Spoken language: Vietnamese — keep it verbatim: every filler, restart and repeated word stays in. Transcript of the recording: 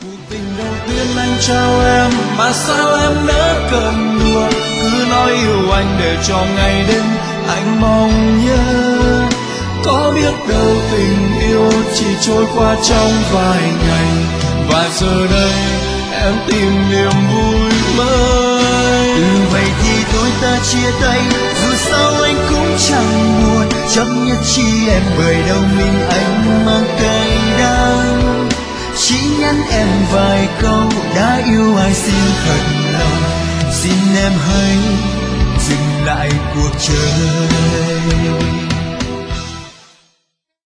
Cuộc tình đầu tiên anh trao em mà sao em nỡ cầm đùa, cứ nói yêu anh để cho ngày đêm anh mong nhớ. Có biết đâu tình yêu chỉ trôi qua trong vài ngày, và giờ đây em tìm niềm vui mới. Ừ vậy thì đôi ta chia tay, dù sao anh cũng chẳng buồn, chấp nhất chi em bởi đâu mình anh mang cay đắng. Chỉ nhắn em vài câu đã yêu ai xin thật lòng, xin em hãy dừng lại cuộc chơi.